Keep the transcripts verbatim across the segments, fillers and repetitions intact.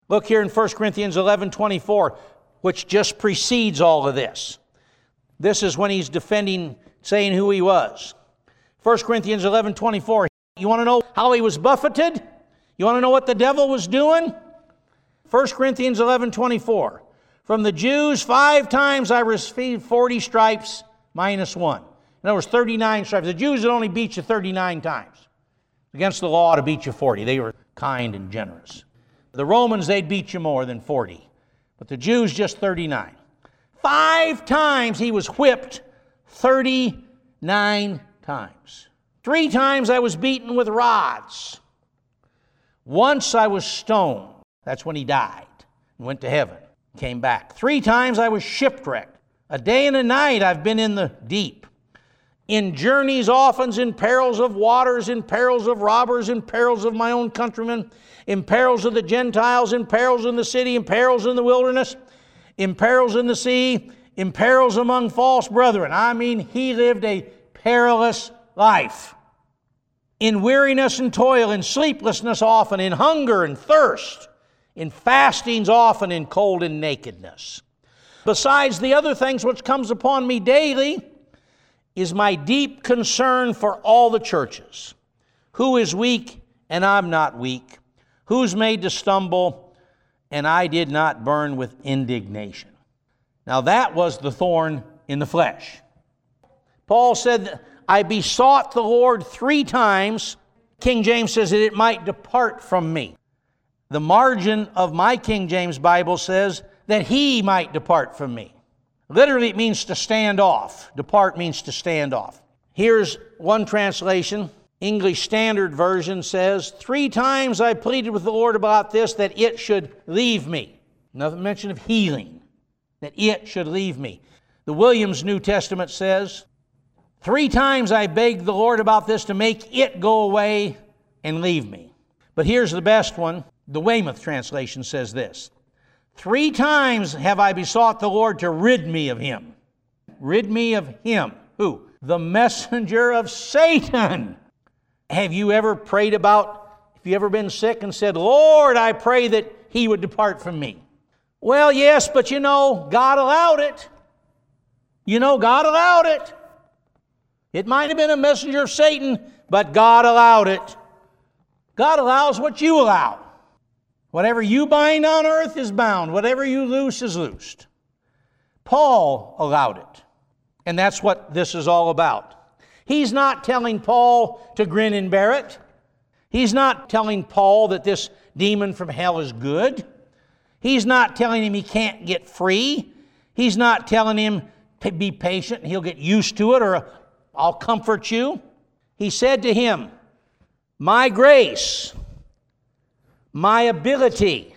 Look here in First Corinthians eleven twenty-four, which just precedes all of this. This is when he's defending, saying who he was. First Corinthians eleven twenty-four. You want to know how he was buffeted? You want to know what the devil was doing? First Corinthians eleven twenty-four. From the Jews, five times I received forty stripes minus one. In other words, thirty-nine stripes. The Jews would only beat you thirty-nine times. Against the law to beat you forty. They were kind and generous. The Romans, they'd beat you more than forty. But the Jews, just thirty-nine. Five times he was whipped, thirty-nine times. Three times I was beaten with rods. Once I was stoned. That's when he died and went to heaven. Came back. Three times I was shipwrecked. A day and a night I've been in the deep. In journeys often, in perils of waters, in perils of robbers, in perils of my own countrymen, in perils of the Gentiles, in perils in the city, in perils in the wilderness, in perils in the sea, in perils among false brethren. I mean, he lived a perilous life. In weariness and toil, in sleeplessness often, in hunger and thirst, in fastings often, in cold and nakedness. Besides the other things which comes upon me daily, is my deep concern for all the churches. Who is weak, and I'm not weak? Who's made to stumble, and I did not burn with indignation? Now that was the thorn in the flesh. Paul said, I besought the Lord three times. King James says that it might depart from me. The margin of my King James Bible says that he might depart from me. Literally, it means to stand off. Depart means to stand off. Here's one translation. English Standard Version says, three times I pleaded with the Lord about this, that it should leave me. Another mention of healing, that it should leave me. The Williams New Testament says, three times I begged the Lord about this to make it go away and leave me. But here's the best one. The Weymouth translation says this. Three times have I besought the Lord to rid me of him. Rid me of him. Who? The messenger of Satan. Have you ever prayed about, if you ever been sick and said, Lord, I pray that he would depart from me? Well, yes, but you know, God allowed it. You know, God allowed it. It might have been a messenger of Satan, but God allowed it. God allows what you allow. Whatever you bind on earth is bound. Whatever you loose is loosed. Paul allowed it. And that's what this is all about. He's not telling Paul to grin and bear it. He's not telling Paul that this demon from hell is good. He's not telling him he can't get free. He's not telling him to be patient and he'll get used to it, or I'll comfort you. He said to him, my grace, my ability,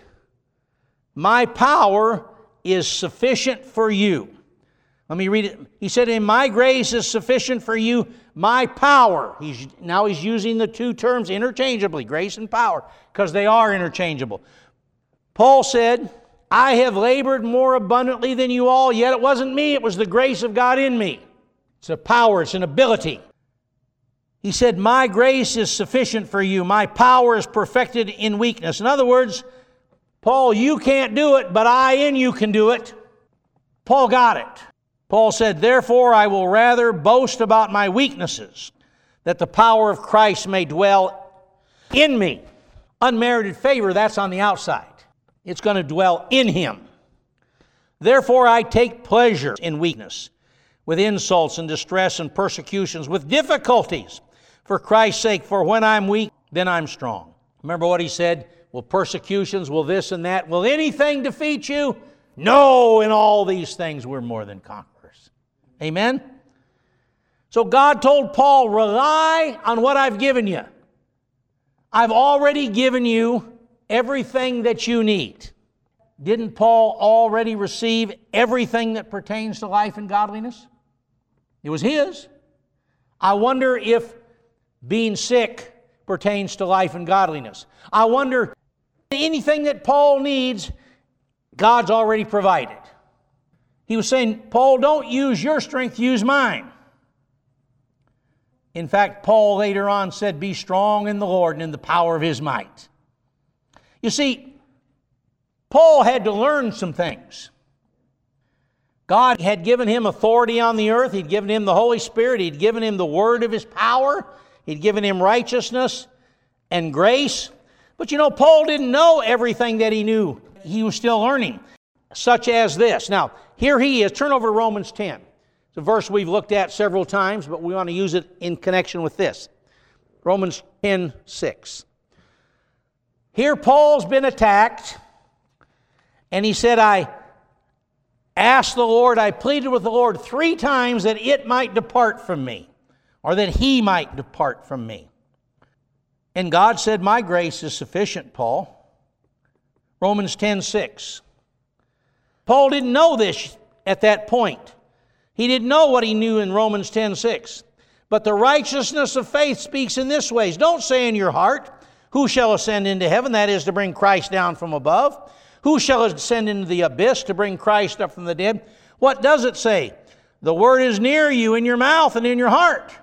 my power is sufficient for you. Let me read it. He said, and my grace is sufficient for you, my power. He's, now he's using the two terms interchangeably, grace and power, because they are interchangeable. Paul said, I have labored more abundantly than you all, yet it wasn't me, it was the grace of God in me. It's a power, it's an ability. He said, my grace is sufficient for you. My power is perfected in weakness. In other words, Paul, you can't do it, but I in you can do it. Paul got it. Paul said, therefore I will rather boast about my weaknesses, that the power of Christ may dwell in me. Unmerited favor, that's on the outside. It's going to dwell in him. Therefore I take pleasure in weakness, with insults and distress and persecutions, with difficulties, for Christ's sake, for when I'm weak, then I'm strong. Remember what he said? Will persecutions, will this and that, will anything defeat you? No, in all these things we're more than conquerors. Amen? So God told Paul, rely on what I've given you. I've already given you everything that you need. Didn't Paul already receive everything that pertains to life and godliness? It was his. I wonder if being sick pertains to life and godliness. I wonder, anything that Paul needs, God's already provided. He was saying, Paul, don't use your strength, use mine. In fact, Paul later on said, be strong in the Lord and in the power of his might. You see, Paul had to learn some things. God had given him authority on the earth. He'd given him the Holy Spirit. He'd given him the word of His power. He'd given him righteousness and grace. But you know, Paul didn't know everything that he knew. He was still learning, such as this. Now, here he is. Turn over to Romans ten. It's a verse we've looked at several times, but we want to use it in connection with this. Romans ten six. Here Paul's been attacked, and he said, I asked the Lord, I pleaded with the Lord three times that it might depart from me, or that He might depart from me. And God said, my grace is sufficient, Paul. Romans ten six. Paul didn't know this at that point. He didn't know what he knew in Romans ten six. But the righteousness of faith speaks in this ways. Don't say in your heart, who shall ascend into heaven? That is to bring Christ down from above. Who shall ascend into the abyss to bring Christ up from the dead? What does it say? The word is near you, in your mouth and in your heart.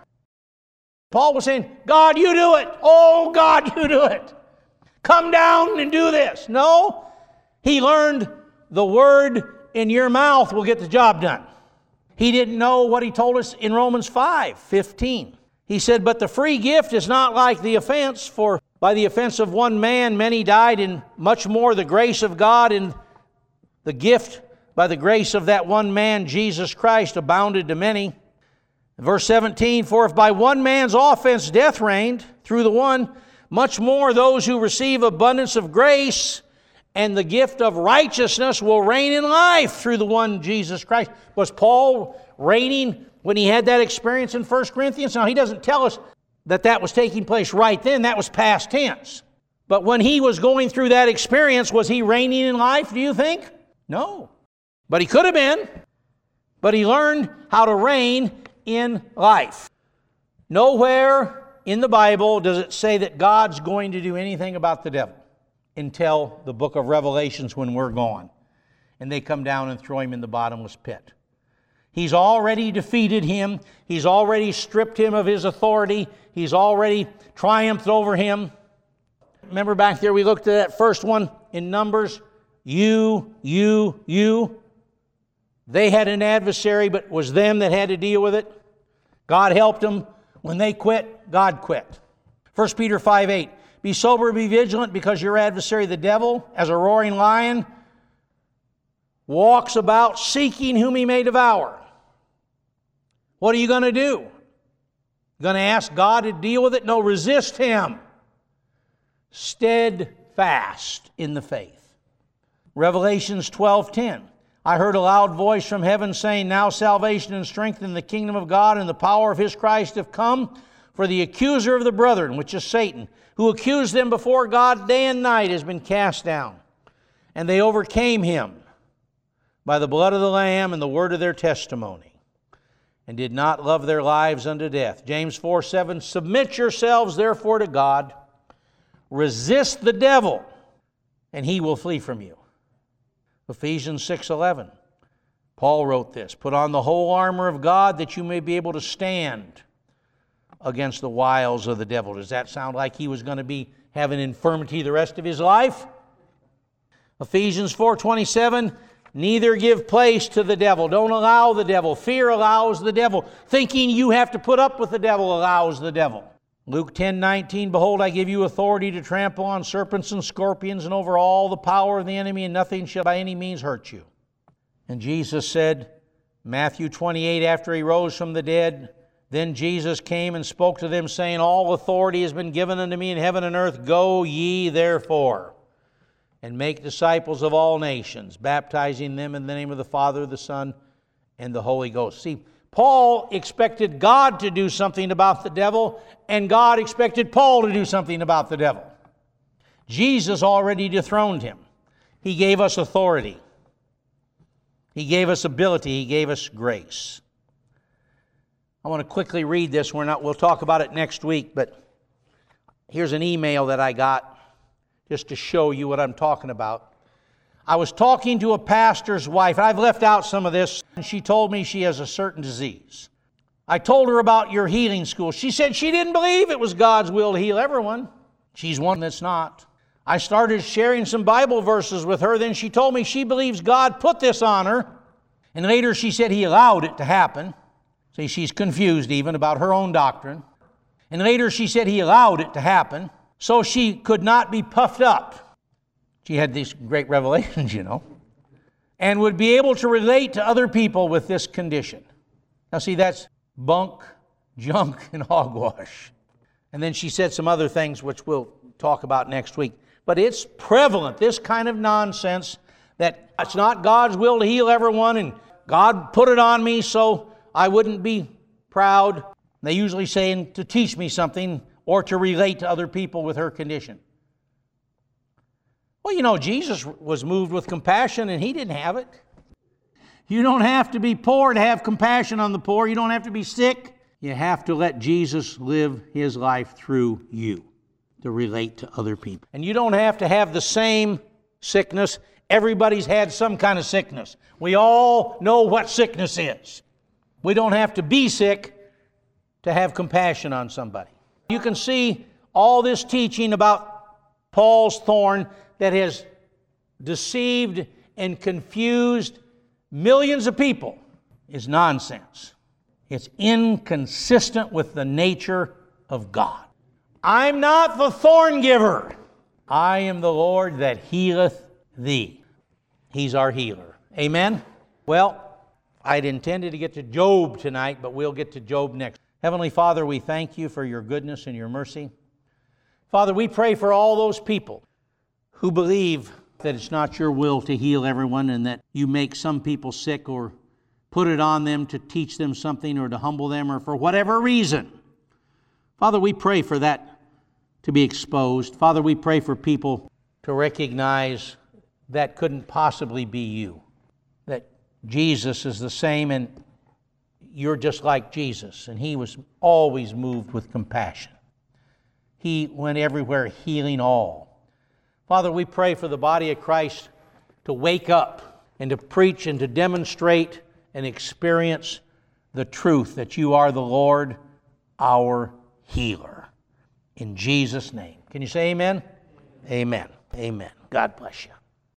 Paul was saying, God, you do it. Oh, God, you do it. Come down and do this. No, he learned the word in your mouth will get the job done. He didn't know what he told us in Romans five fifteen. He said, but the free gift is not like the offense, for by the offense of one man many died, and much more the grace of God and the gift by the grace of that one man, Jesus Christ, abounded to many. Verse seventeen, for if by one man's offense death reigned through the one, much more those who receive abundance of grace and the gift of righteousness will reign in life through the one Jesus Christ. Was Paul reigning when he had that experience in First Corinthians? Now, he doesn't tell us that that was taking place right then. That was past tense. But when he was going through that experience, was he reigning in life, do you think? No. But he could have been. But he learned how to reign in life. Nowhere in the Bible does it say that God's going to do anything about the devil until the book of Revelations, when we're gone and they come down and throw him in the bottomless pit. He's already defeated him. He's already stripped him of his authority. He's already triumphed over him. Remember back there we looked at that first one in Numbers? You, you, you. They had an adversary, but it was them that had to deal with it. God helped them. When they quit, God quit. First Peter five eight. Be sober, be vigilant, because your adversary, the devil, as a roaring lion, walks about seeking whom he may devour. What are you going to do? Going to ask God to deal with it? No, resist him. Steadfast in the faith. Revelations twelve ten. I heard a loud voice from heaven saying, now salvation and strength in the kingdom of God and the power of His Christ have come. For the accuser of the brethren, which is Satan, who accused them before God day and night, has been cast down. And they overcame him by the blood of the Lamb and the word of their testimony, and did not love their lives unto death. James four seven, submit yourselves therefore to God. Resist the devil, and he will flee from you. Ephesians six eleven. Paul wrote this, put on the whole armor of God that you may be able to stand against the wiles of the devil. Does that sound like he was going to be having infirmity the rest of his life? Ephesians four twenty-seven, neither give place to the devil. Don't allow the devil. Fear allows the devil. Thinking you have to put up with the devil allows the devil. Luke ten nineteen, behold, I give you authority to trample on serpents and scorpions and over all the power of the enemy, and nothing shall by any means hurt you. And Jesus said, Matthew twenty-eight, after He rose from the dead, then Jesus came and spoke to them, saying, all authority has been given unto me in heaven and earth. Go ye therefore, and make disciples of all nations, baptizing them in the name of the Father, the Son, and the Holy Ghost. See, Paul expected God to do something about the devil, and God expected Paul to do something about the devil. Jesus already dethroned him. He gave us authority. He gave us ability. He gave us grace. I want to quickly read this. We're not, we'll talk about it next week, but here's an email that I got just to show you what I'm talking about. I was talking to a pastor's wife. I've left out some of this, and she told me she has a certain disease. I told her about your healing school. She said she didn't believe it was God's will to heal everyone. She's one that's not. I started sharing some Bible verses with her. Then she told me she believes God put this on her. And later she said He allowed it to happen. See, she's confused even about her own doctrine. And later she said He allowed it to happen so she could not be puffed up. She had these great revelations, you know, and would be able to relate to other people with this condition. Now see, that's bunk, junk, and hogwash. And then she said some other things which we'll talk about next week. But it's prevalent, this kind of nonsense, that it's not God's will to heal everyone, and God put it on me so I wouldn't be proud. They usually say to teach me something or to relate to other people with her condition. Well, you know, Jesus was moved with compassion and He didn't have it. You don't have to be poor to have compassion on the poor. You don't have to be sick. You have to let Jesus live His life through you to relate to other people. And you don't have to have the same sickness. Everybody's had some kind of sickness. We all know what sickness is. We don't have to be sick to have compassion on somebody. You can see all this teaching about Paul's thorn that has deceived and confused millions of people is nonsense. It's inconsistent with the nature of God. I'm not the thorn giver. I am the Lord that healeth thee. He's our healer. Amen? Well, I'd intended to get to Job tonight, but we'll get to Job next. Heavenly Father, we thank You for Your goodness and Your mercy. Father, we pray for all those people who believe that it's not Your will to heal everyone and that You make some people sick or put it on them to teach them something or to humble them or for whatever reason. Father, we pray for that to be exposed. Father, we pray for people to recognize that couldn't possibly be You, that Jesus is the same and You're just like Jesus, and He was always moved with compassion. He went everywhere healing all. Father, we pray for the body of Christ to wake up and to preach and to demonstrate and experience the truth that You are the Lord, our healer. In Jesus' name. Can you say amen? Amen. Amen. God bless you.